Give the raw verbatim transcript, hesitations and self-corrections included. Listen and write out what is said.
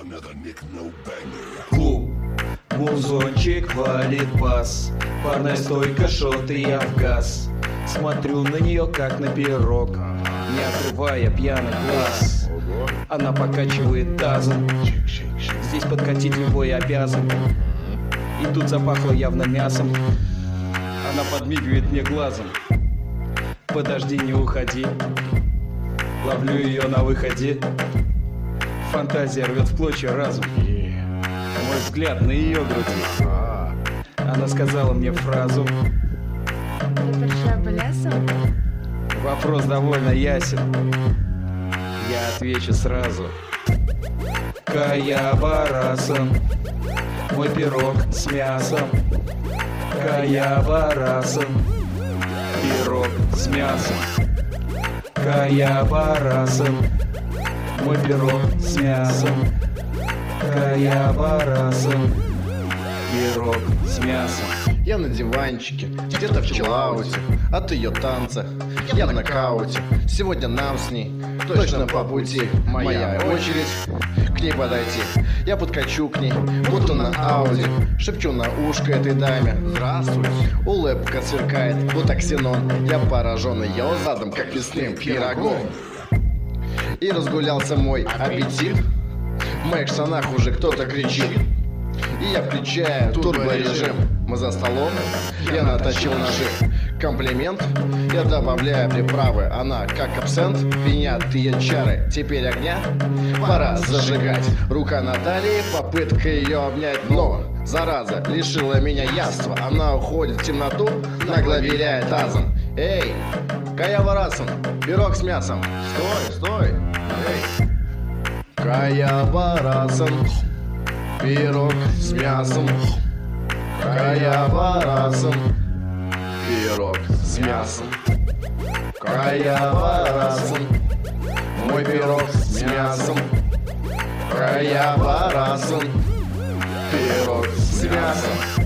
Клуб, музончик валит бас, парная стойка, шот и я в газ. Смотрю на нее как на пирог, не отрывая пьяный глаз. Она покачивает тазом, здесь подкатить любой обязан. И тут запахло явно мясом, она подмигивает мне глазом. Подожди, не уходи, ловлю ее на выходе. Фантазия рвет в клочья разум, мой взгляд на ее груди. Она сказала мне фразу: вопрос довольно ясен, я отвечу сразу. Каябарасан, мой пирог с мясом. Каябарасан, пирог с мясом. Каябарасан, мой пирог с мясом. Каябарасан, пирог с мясом. Я на диванчике, где-то в чиллауте, от ее танца я в нокауте. Сегодня нам с ней точно по пути, моя очередь к ней подойти. Я подкачу к ней, будто на Ауди, шепчу на ушко этой даме: здравствуй. Улыбка сверкает, будто ксенон. Я поражен ее задом, как мясным пирогом. И разгулялся мой аппетит, в моих штанах уже кто-то кричит. И я включаю турборежим. Мы за столом, я наточил ножи. Комплимент, я добавляю приправы. Она как абсент, принятые чары. Теперь огня пора зажигать. Рука на талии, попытка ее обнять. Но зараза лишила меня яства. Она уходит в темноту, нагло виляет тазом. Эй, Каябарасан, пирог с мясом. Стой, стой, эй. Каябарасан, пирог с мясом. Каябарасан, пирог с мясом. Каябарасан, мой пирог с мясом. Каябарасан, пирог с мясом.